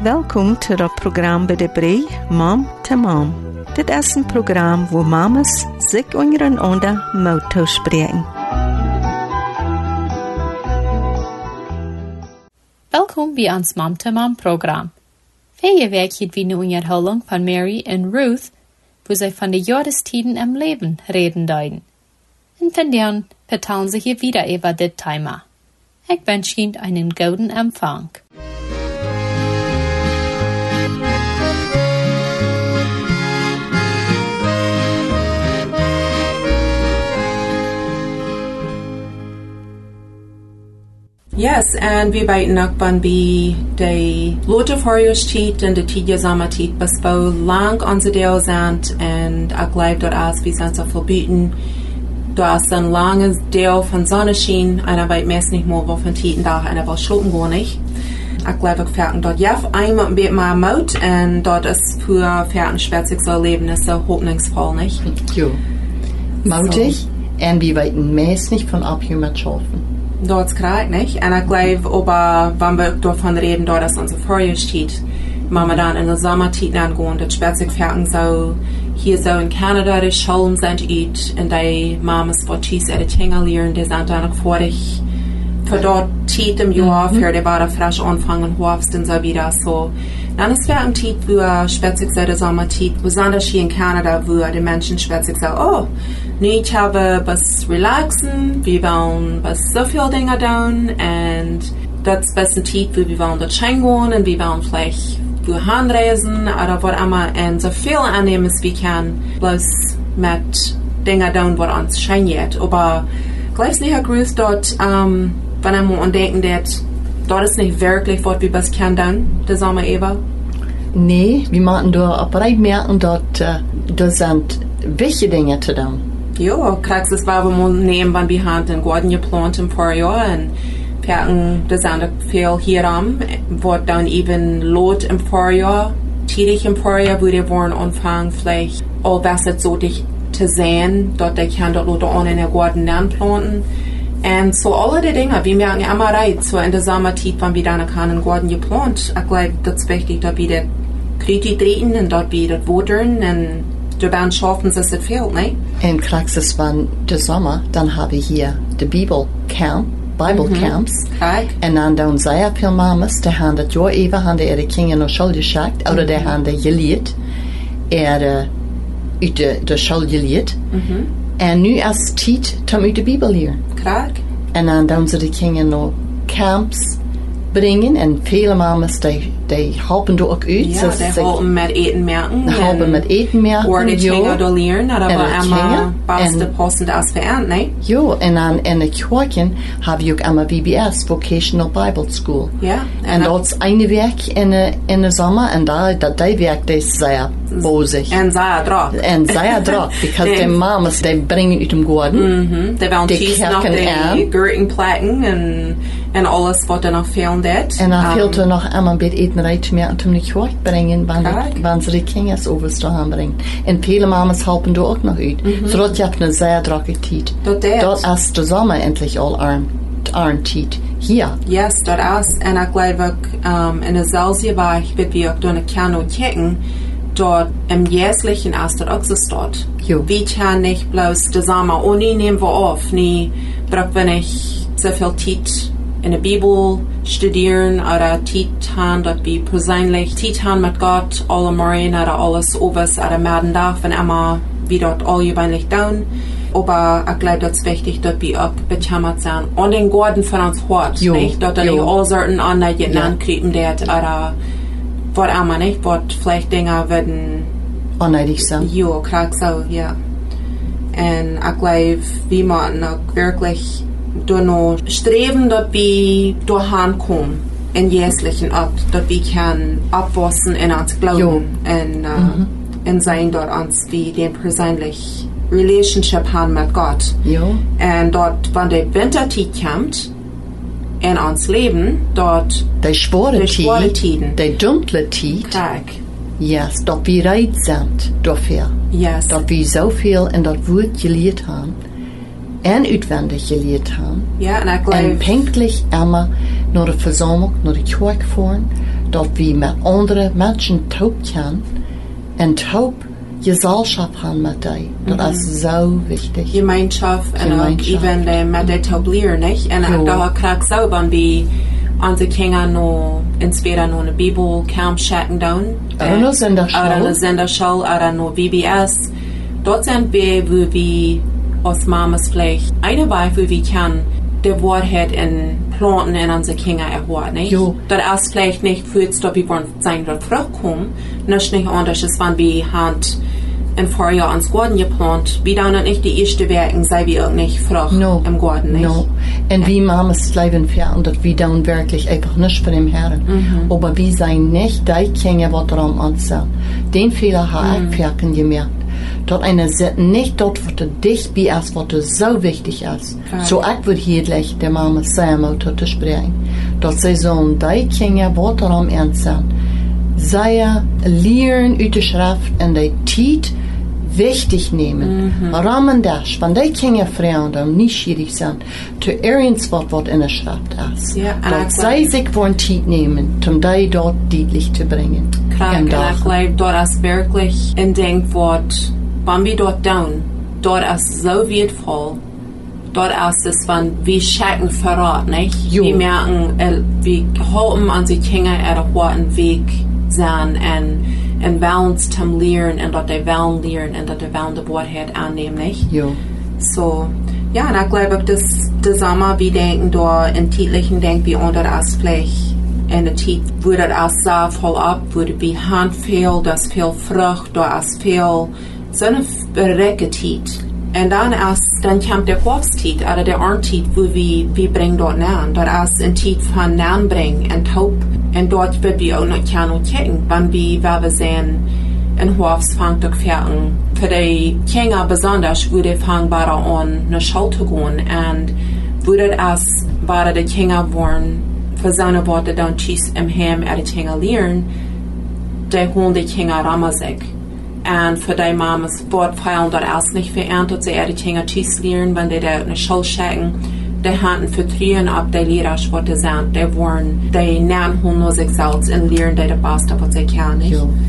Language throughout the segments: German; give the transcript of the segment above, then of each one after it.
Welkom til het program bij de Brei, Mom to Mom. Dit is een program waar mamas zich ondereinander moeten spreken. Welkom bij ons Mom to Mom program. Vorige week hadden we nu een herhaling van Mary en Ruth, wo zij van de jahrestiden im Leben reden deuten. En vandaag vertellen ze hier wieder über dit Thema. Ich wünsche Ihnen einen guten Empfang. Yes, and we beten ook van bij de lote voorjaarstijd en de tijdjazamatijd bespo lang onze deel zijn en ik geloof dat als we zijn zoveel beten, dat is een lange deel van zonneschijn en ik weet meest niet meer van tijden dag en wel schloten gewoon niet. Ik geloof ook verder dat je eenmaal een beetje meer moet en dat is voor verder schwetzig zo leven is zo hoffnungsvoll niet. Jo, moutig en we weten meest niet van op je met schaffen. Dat is correct, nicht? En ik geloof, aber wenn wir davon reden, dat is onze Vorjahrstijd, wenn wir dann in der Sommertijd angehen, dat speziell fertig so, hier so in Kanada, die Schulen sind uit, en die Mamas Bottis die Dinge lernen, die sind dann auch vorig, für dort Zeit im Jahr, für die Bade frisch anfangen, hoffst und so wieder, so. Dann ist fertig Zeit, wo speziell so die Sommertijd, besonders hier in Kanada, wo die Menschen speziell so, oh, nicht habe was relaxen, wir wollen was so viel Dinge tun und das ist ein Zeit, wo wir wollen dort schön gehen und wir wollen vielleicht wohin reisen oder was immer und so viel annehmen, als wir können, bloß mit Dingen tun, was uns schön geht. Aber gleich nicht grüßt dort, wenn man denken, dort ist nicht wirklich, was wir was können tun, das Sommer Eva. Nee, wir machen da aber merken, dort sind wichtige Dinge zu tun. Ja, kriegst es war, wir nehmen, wenn wir haben den Garten geplant im Vorjahr und perken, das sind viel hier am, wird dann eben lot im Vorjahr, tidig im Vorjahr, wo die wollen anfangen, vielleicht all was so dich zu sehen, dort die kann dort lot an in der Garten planten. Und so alle die Dinge, wir merken immer rein, so in der Sommertijd, wenn wir dann einen Garten geplant, ich glaube, das ist wichtig, dass wir das Kriti treten und dort wir das watern und dabei schaffen, dass es fehlt, ne? Und kriegst es von der Sommer, dann habe ich hier die Bible Camps. En dan doen zij veel mamas, die hebben dat jaar even, hebben ihre kinderen naar school geschickt, of die hebben geleerd, uit de school geleerd. En nu is het tijd om uit de Bibel leren. En dan doen ze de kinderen naar camps brengen, en vele mamas, die helpen er ook uit. Ja, die helpen met eten merken. Die helpen met eten merken. Waar de kinderen door leren, dat we allemaal beste passend als verant, nee? Ja, en dan in de kerken hebben we ook allemaal VBS, Vocational Bible School. Ja. En dat is een week in de zomer, en die week is zeer bozig. En zeer druk. En zeer druk, because de mamas, die brengen uit de garden. Die willen kiezen nog de gurkenplaten en alles wat er nog veel deed. En dan fehlt er nog allemaal een beetje etenrijk meer om de kerk brengen, wanneer ze de kinders overstaan aanbrengen. En vele mamas helpen er ook nog uit. Zodat je hebt een zeer drukke tijd. Dat is de zomer endlich al arm tijd. Hier. Yes, dat is. En ik geloof ook in de Zelsieweg, wat we ook door de Kano kijken, dort im Jährlichen ist das auch so dort. Wir können nicht bloß die Sommer Uni nehmen wir auf, nie braucht wir nicht so viel Zeit in der Bibel studieren oder Zeit haben, dort wir persönlich Zeit haben mit Gott, alle Morgen oder alles was oder mehr darf, wenn immer wir dort all gewöhnlich tun. Aber ich glaube, das ist wichtig, dass wir auch betämmert sind. Und den Garten von uns hört, nicht? Dort die all Sorten an, die ankriegen, oder was immer nicht, was vielleicht Dinge werden unnötig sein. Ja, krank so, ja. Und ich glaube, wir müssen auch wirklich noch streben, dass wir dahin kommen, in jährlichen Akt, dass wir können abwachsen in uns Glauben und sein dort uns wie den persönlich Relationship haben mit Gott. Und dort, wenn die Wintertijd kommt, in ons Leben, dort die schwere Tiden, die dunkle Tijd, yes, dort wir bereit sind dafür, yes, dort wir so viel in das Wort gelehrt haben, und uitwendig geleerd haben. Ja, en ik geloof... En pünktlich immer naar de Versammlung, naar de kerk fahren, dat wie met andere mensen taub kan en taub Gesellschaft haben mit dir. Das ist so wichtig. Gemeinschaft und auch even mit der tablieren, nicht? Und da kriegst du auch, wenn wir unsere Kinder noch entweder noch eine Bibel kaum checken down, oder eine Senderschule, oder noch VBS. Dort sind wir, wo wir als Mamas vielleicht eine Weile, wo wir können, der Wahrheit in Planten in unsere Kinder erhören, nicht? Das ist vielleicht nicht für das, dass wir sein, dass Frucht kommen, nicht anders ist, wenn wir Hand in Vorjahr ans Garten geplant, wie dann nicht die erste Werken, sei wir auch nicht Frucht im Garten, nicht? No. Und wie Mamas leben fern, dass wir dann wirklich einfach nicht für den Herrn. Aber wir sein nicht die Kinder, was daran anzählen. Den Fehler habe ich Ferken gemerkt. Dort eine nicht dort, was dich wie es, was so wichtig ist. So ich würde hier gleich der Mama sagen, zu sprechen. Dort sie sollen die Kinder, was daran anzählen. Sie lernen aus der Schrift und die Zeit wichtig nehmen. Rahmen das, wenn die Kinder Frauen dann nicht schwierig sind, zu irgendwas, was in der Schrift ist. Dort sie sich wollen Zeit nehmen, um die dort deutlich zu bringen. Und ich glaube, dort ist wirklich ein Denkwort, wenn wir dort down, dort ist so wertvoll, dort ist es, wenn wir checken verrat, nicht? Wir merken, wir halten an die Kinder auf einen Weg sein und wollen es zum Lernen und dort die wollen lernen und dort die wollen die Wahrheit annehmen, nicht? So, ja, und ich glaube, dass zusammen wir denken, da in täglichen denken wir unter das vielleicht in der Zeit, wo das so voll ab, wo die Hand fehlt, das viel Frucht, da ist viel, so eine verreckte Zeit. Und dann kommt der Hochzeit, oder der Arnzeit, wo wir bringen dort nähen. Dort ist eine Zeit von Nähen bringen und Taub. Und dort wird wir auch noch checken, wenn wir sehen, ein Hof fängt zu fertig. Für die Kinder besonders, wo die fangen an, nach Schule zu gehen. Und wo das war, die Kinder wollen, für seine Worte dann tschüss im Heim, die Kinder lernen, die holen die Kinder Ramazek. Und für die Mamas Wortfeilen dort erst nicht vererntet, sie die Kinder tschüss lernen, wenn die da in der Schule schicken. Die hatten vertrauen ab die Lehrer, was die sind. Die wollen, die nehmen nur sich selbst und lernen die das Beste, was sie können.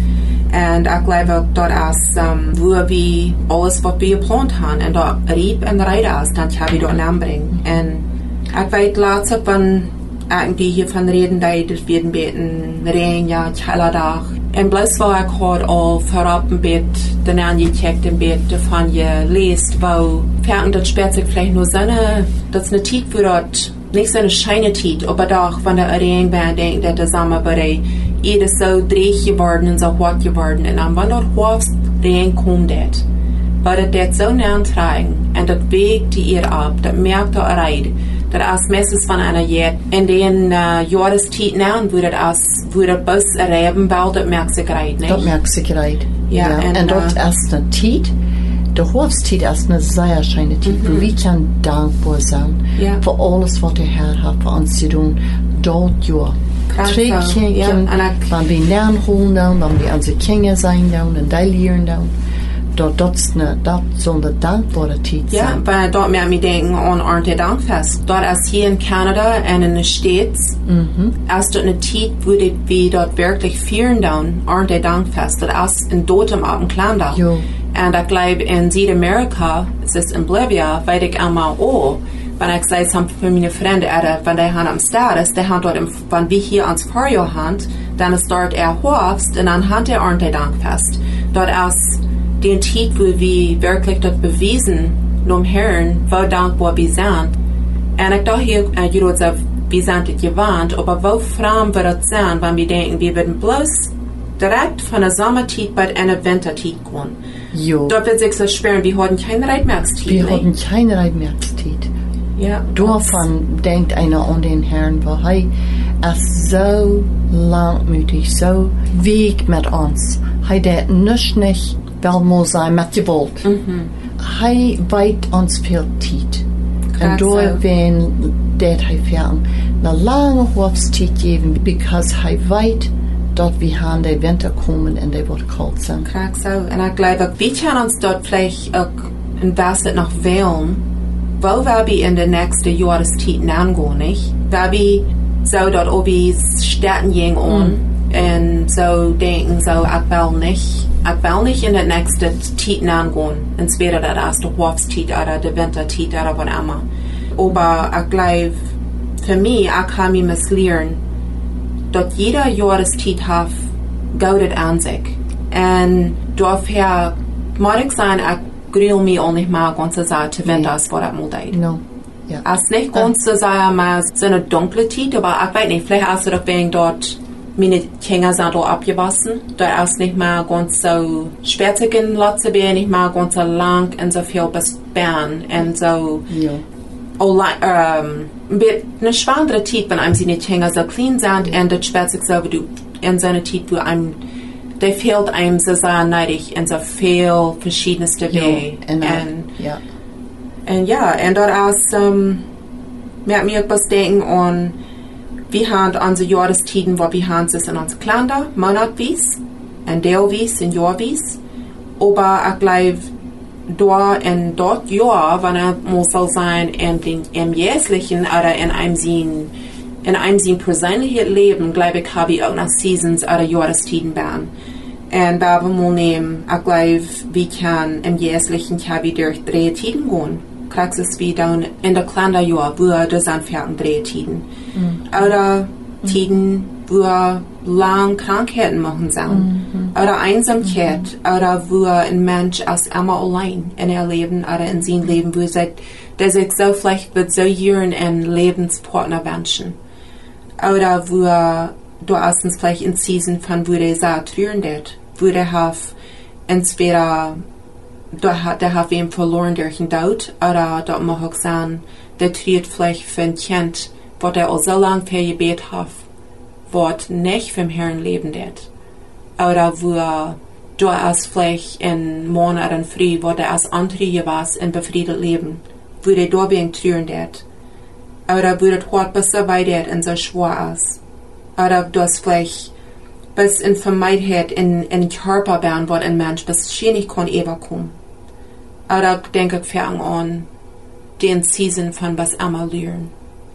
Und ich glaube, dort ist, wo wir alles, was wir geplant haben, und dort Rieb und Reiter ist, dann kann ich dort anbringen. Und ich weiß, langsam, wenn irgendwie hiervon reden, dass wir beten, Regen, ja, Kellerdag. Und bloß war ich heute auch vorab ein Bett, dann angecheckt im Bett, davon gelesen, wo fern das später vielleicht nur so eine Zeit, wo dort nicht so eine scheine Zeit, aber doch, wenn der Regen war, denkt der zusammen bei jedes so dreig geworden und so hart geworden. Und dann, wenn dort Horfst Regen kommt, weil das so nah tragen und das wägt die ihr ab, das merkt er reid. Das ist meistens von einer Jahr. In den Jahreszeit wo das Bus erleben will, das merkt sich reid, nicht? Das merkt sich reid. Ja. Und dort ist eine Zeit, der Hochzeit ist eine sehr schöne Zeit, wo wir können dankbar sein für alles, was der Herr hat für uns zu tun. Dort, Trägchen, wenn wir lernen holen, wenn wir unsere Kinder sein, und die lernen, dort soll eine dankbare Zeit sein. Ja, weil dort mehr mir denken an Ernte Dankfest. Dort ist hier in Kanada und in den States, ist dort eine Zeit, wo wir dort wirklich feiern, Ernte Dankfest. Das ist in Dotem auf dem Klandach. Und ich glaube, in Südamerika, es ist in Bolivia, weiß ich einmal auch, wenn ich sage, für meine Freunde, wenn die haben am Start ist, die haben dort, wenn wir hier ans Vorjahr haben, dann ist dort Hofst und dann hat der Ernte Dankfest. Dort ist den Zeit, wo wir wirklich dort bewiesen, dem Herrn, wo dankbar wir sind. Und ich dachte hier, wir sind es gewarnt, aber wo fromm wird es sein, wenn wir denken, wir werden bloß direkt von der Sommerzeit bei einer Winterzeit gehen. Dort wird sich so schwer, wir hatten keine Reitmerkszeit. Wir hatten keine Reitmerkszeit. Davon denkt einer an den Herrn, weil er ist so langmütig, so weg mit uns. Er der nicht wel muss sein mit Gewalt. Er weit uns viel Zeit. Und da werden er fern eine lange Hochzeit geben, because er weit dort wie haben die Winter kommen und die wird kalt sein. Klar so. Und ich glaube, wir können uns dort vielleicht auch in Wasser noch wählen, wo wir in der nächsten Jahreszeit angehen, nicht? Weil wir so dort oben Städten gehen Und so denken so, ich will nicht in der nächsten Zeit angehen, entweder das erste Herbstzeit oder der Winterzeit oder was immer. Aber ich glaube, für mich, ich kann mich lernen, dass jeder Jahreszeit hat Gott an sich. Und dafür muss ich sagen, ich grill mich auch nicht mal ganz so sehr zu Winter, was das mal geht. No. Ja. Es ist nicht ganz so sehr mal so eine dunkle Zeit, aber ich weiß nicht, vielleicht hast du doch wegen dort meine Kinder sind auch abgewaschen. Da ist nicht mehr ganz so spätig in Lotzebeer, nicht mehr ganz so lang und so viel bis Bern. Und so, eine schwangere Zeit, wenn einem seine Kinder so clean sind, und das spätig so, wie du in so einer Zeit, wo einem, da fehlt einem so sehr neidig in so viel verschiedenste Wege. Und dort ist, mir etwas denken an, wir haben unsere Jahreszeiten, wo wir haben es in unserem Kalender, monatweise, und teilweise und jahrweise. Aber ich glaube, da in dort Jahr, wenn er muss sein, im jährlichen oder in einem sein persönliches Leben, glaube ich, habe ich auch noch Seasons oder Jahreszeiten werden. Und da wir mal nehmen, ich glaube, wir können im jährlichen durch 3 Zeiten gehen. Kriegst es wie dann in der Kalenderjahr, wo das anfangen 3 Zeiten. Oder Zeiten, wo lang Krankheiten machen sind. Oder Einsamkeit. Oder wo ein Mensch als immer allein in ihr Leben oder in sein Leben, wo der sich so vielleicht wird so jüren einen Lebenspartner wünschen. Oder wo du erstens vielleicht in Season von wo der sehr trüren wird. Wo der hat entweder der hat wem verloren durch den Tod, oder da mag auch sein, der tritt vielleicht für ein Kind, wo der auch so lange für gebet hat, wo nicht vom Herrn leben wird. Oder wo du als vielleicht in Morgen oder in Früh, wo der als andere was in befriedet leben, wo der da wegen trüren wird. Oder wo das Wort bis so weit wird und so schwer ist. Oder du hast vielleicht bis in Vermeidheit in Körper werden, wo ein Mensch bis schwierig kann überkommen. Oder denke ich fangen an, den Season von was einmal lernen.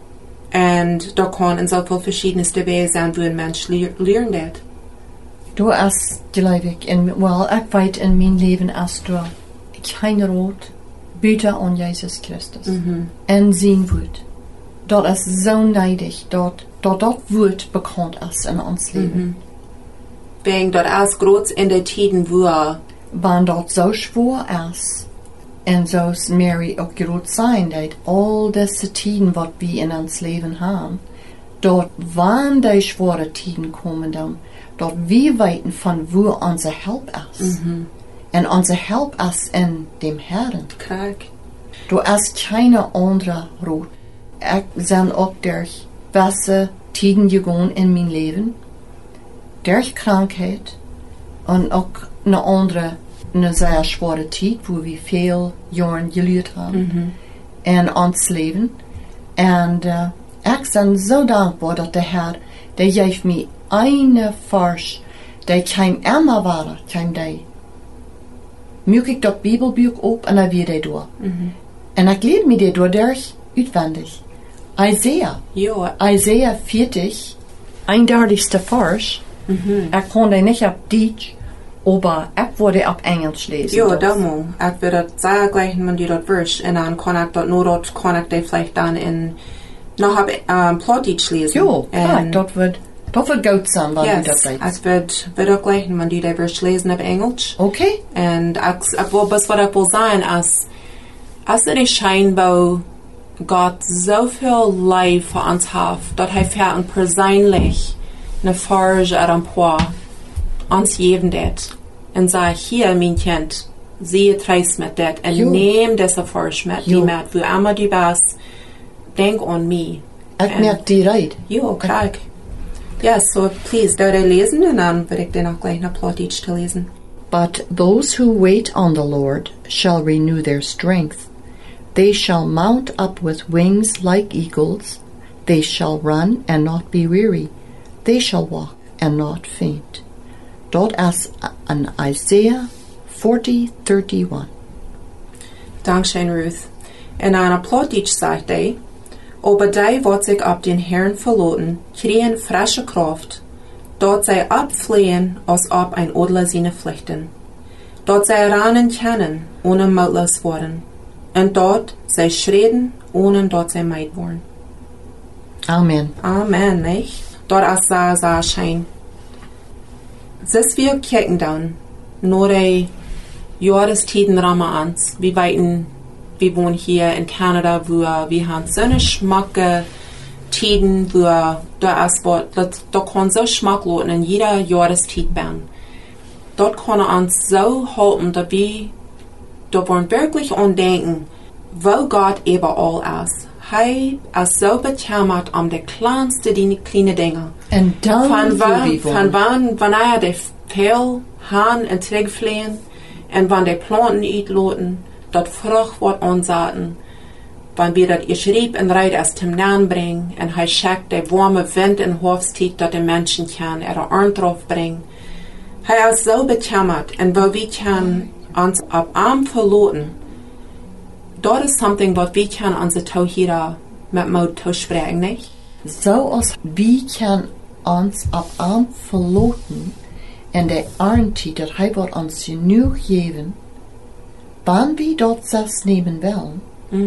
Und da kann in so viel verschiedenste Wege sein, wo ein Mensch lernen wird. Du hast, glaube ich, ich weiß in meinem Leben, als du kein Rot bitte an Jesus Christus. Und sein Wort. Dort ist so neidig, dort Wort bekannt ist in uns Leben. Wegen dort ist groß in der Tiden, wo wann dort so schwer ist, und so ist Mary auch groß sein, dass all diese Tiden, was wir in uns Leben haben, dort wann die schwere Tiden kommen, dort wir weiten von wo unser Help ist. Und unser Help ist in dem Herrn. Du hast keine andere Rot. Ich bin auch durch welche Tiden gegangen in mein Leben, durch Krankheit und auch eine sehr schwere Zeit, wo wir viel Jahre gelehrt haben in uns Leben. Und ich bin so dankbar, dass der Herr, der gab mir eine Vers, der kein immer war, kein der. Mög ich das Bibelbuch auf und dann wird er durch. Und ich lebe mir durch auswendig. Isaiah 40, 31. Vers. Ich konnte nicht auf Deutsch, aber ich würde auf Englisch lesen. Ja, damals. Ich würde sagen, gleich, wenn du das wirst, und dann kann ich das nur vielleicht dann noch auf Plattdeutsch lesen. Ja, klar, das wird gut sein, wenn du das weißt. Ich würde auch gleich, wenn du das wirst, lesen auf Englisch. Okay. Und was ich will sagen, als es scheinbar Gott so viel Leid für uns hat, dass er persönlich eine Farge oder ein paar uns geben wird. Und sagt, hier, mein Kind, sehe treis mit das und nehm diese Farge mit, die mit, wo immer du bist, denk an mich. Ich merke die Reit. Ja, krank. Ja, so please, da lesen und dann würde ich dann auch gleich noch Plattdeutsch zu lesen. But those who wait on the Lord shall renew their strength. They shall mount up with wings like eagles. They shall run and not be weary. They shall walk and not faint. Dort ist an Isaiah 40:31. Dankeschön, Ruth. In einer Plattdeutsch sagt er, aber die, wat sich auf den Herrn verlassen, kriegen frische Kraft. Dort sei abflehen, als ob ein Adler seine Pflichten. Dort sei ranen kennen, ohne mautlos worden. Und dort sei schreden, ohne dort sei meid worden. Amen. Amen, nicht? Dort as sa schein. Zes wir kijken dan, nur die Jahrestiden rammer ans. Wir wohnen hier in Kanada, wo wir haben so eine schmacke Tiden, wo da kann so Schmack loten in jeder Jahrestid ben. Dort kann uns so halten, dass wir wollen wirklich andenken, wo Gott überall ist. Hij is so betämmert de kleinste kleine Dinge. En dan van wanneer de veel haan en terugvliegen en wanneer de planten uitloten, dat vrucht wordt onzaten. Wanneer wir dat schrieb en rijd als hem naanbrengen en hij schickt de warme wind en hoofdstiet dat de mensen kan arm drauf brengen. Hij is so betämmert en wo wir kan ons op arm verloten. Dat is something wat we kan onze Tauhira met moed toespreken, niet? Zoals we kan ons op arm verloten en de armtijd dat hij wordt ons genoeg geven, wanneer we dat zelfs nemen willen,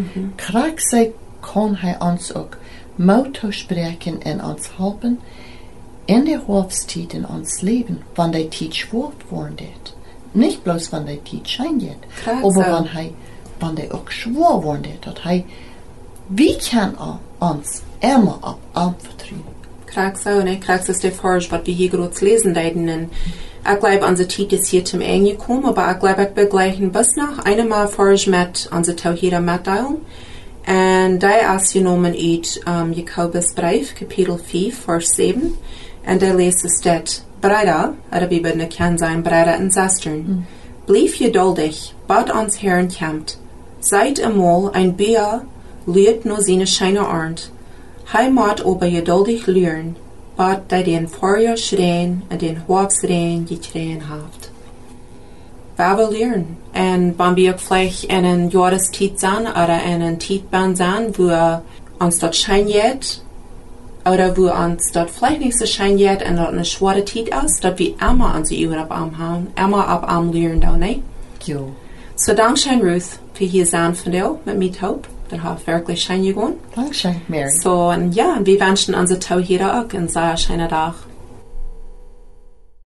kan hij ons ook moed toespreken en ons helpen in de hoofdstijd in ons leven, wanneer de tijd schwoord wordt. Niet bloos wanneer de tijd schijnt, maar wanneer hij ook schwoor wordt, dat hij, wie kan ons immer op arm vertrouwen. Krak zo, ne? Krak is de forge wat we hier groot lezen deiden. En ik geloof onze tijd is hier zum Ende gekommen, maar ik geloof ik begleichen bis noch einmal forge met onze Tauhira metdeilen. En die is genomen uit Jakobus brief, kapitel 5, vers 7. En die leest es dit. Brüder, oder wie wir kennen sein, Brüder und Schwestern, blieb geduldig, bad ons Herrn kämmt. Seid einmal ein Bier, lüht nur seine scheine Arnd. Heimat aber geduldig lüren, bad der den Feuer schreien und den Hofsrehen gekrähen haft. Wir will lüren. Und wenn wir vielleicht in einen Jahrestied sein oder in einen Tiedbahn sein, wo uns dort schein jet, oder wo uns dort vielleicht nicht so schein jet und dort eine schwere Tied ist, dort wir immer unsere Uhr ab Arm haben, immer ab Arm lüren da, ne? Jo. So Dankeschön, Ruth, für hier sein von dir, mit mir taub. Der hat wirklich schein gegangen. Dankeschön, Mary. So, und ja, wir wünschen unsere Tauhira auch einen sehr schönen Tag.